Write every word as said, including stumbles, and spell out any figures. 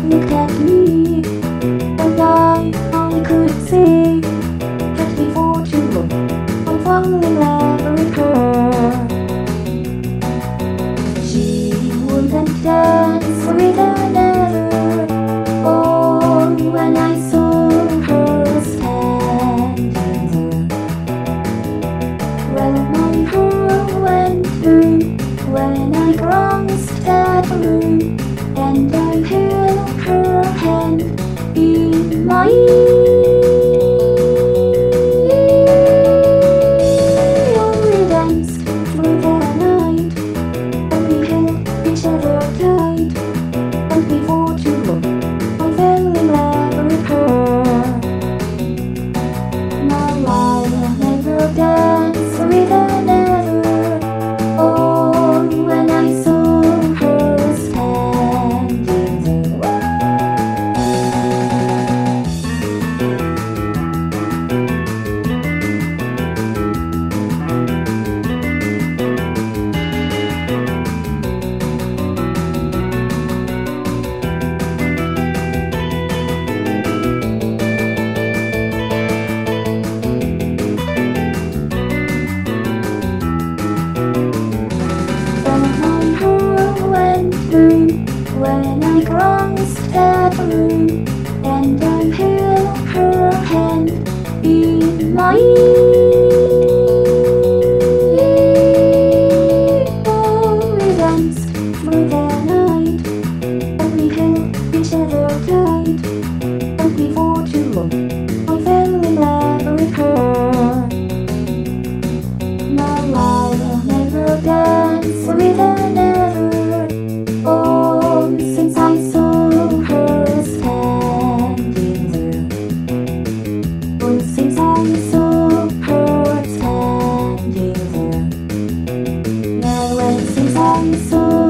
looked at me, and I, I could see that before too long I'd fallen in love with her. She wouldn't dance with another. Oh, when I saw her standing there, well, my heart went through when I crossed that room, and I held her hand in mine. We danced through the night, and we held each other tight, and before too long I fell in love with her. Now I'll never dance with another. Oh, when I saw her standing there. When I crossed that room, and I held her hand in mine. Oh, we danced through the night, and we held each other tight, and before too long I fell in love with her. Now I'll never dance with another. Oh, since I saw her standing there. Oh, since I saw her standing there. Now, and since I saw